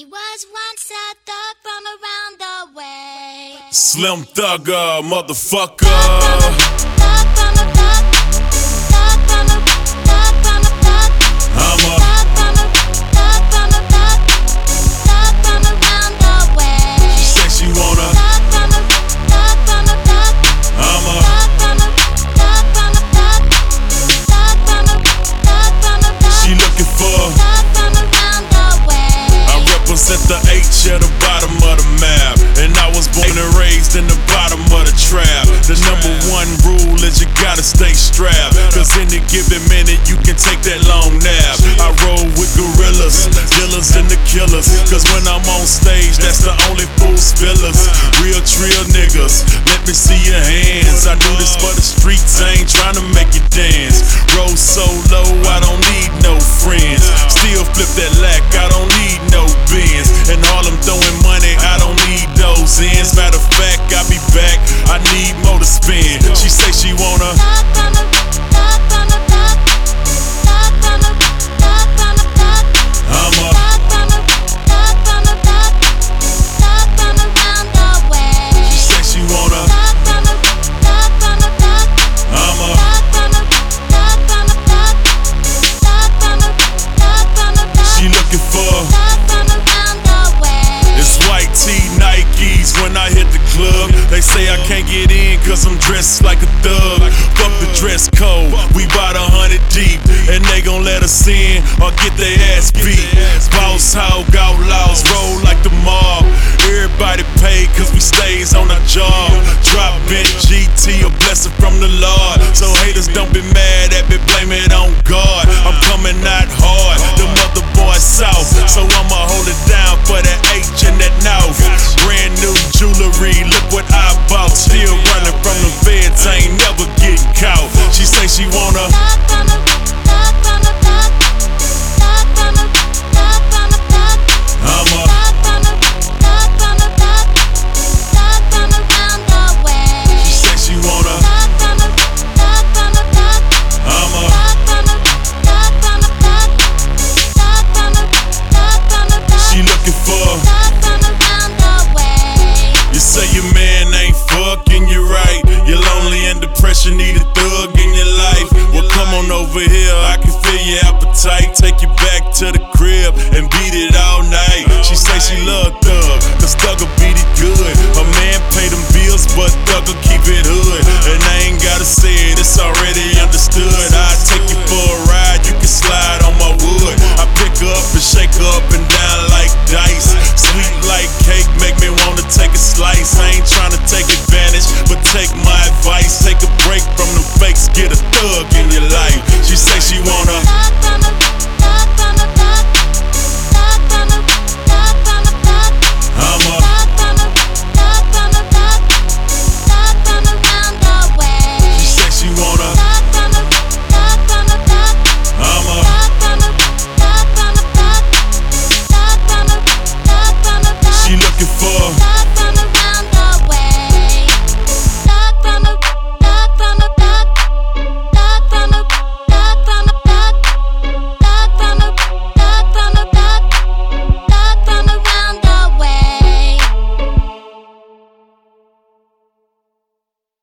He was once a thug from around the way. Slim Thugger, motherfucker. At the H at the bottom of the map, and I was born and raised in the bottom of the trap. The #1 rule is you gotta stay strapped, cause any given minute you can take that long nap. I roll with gorillas, dealers and the killers, cause when I'm on stage that's the only fool spillers. Real trill niggas, let me see your hands. I do this for the streets, I ain't tryna make you dance. Roll so low, I don't need no friends. Still flip that lack, I don't need no Benz. And all I'm throwing money, I don't need those ends. Matter of fact, I'll be back, I need more to spend. She say she wanna when I hit the club. They say I can't get in cause I'm dressed like a thug. Fuck the dress code, we bout 100 deep, and they gon' let us in or get their ass beat. Boss hog outlaws roll like the mob. Everybody paid cause we stays on our job. Drop in GT, a blessing from the Lord. So haters don't be mad at me, blame it on God. I'm coming out hard, the mother boy south, so I'ma hold it down for that H and that North. Brand new jewelry, look what I bought. Still running from the feds, I ain't never getting caught. She say she wanna you need a thug in your life. Well, come on over here, I can feel your appetite. Take you back to the crib and beat it out.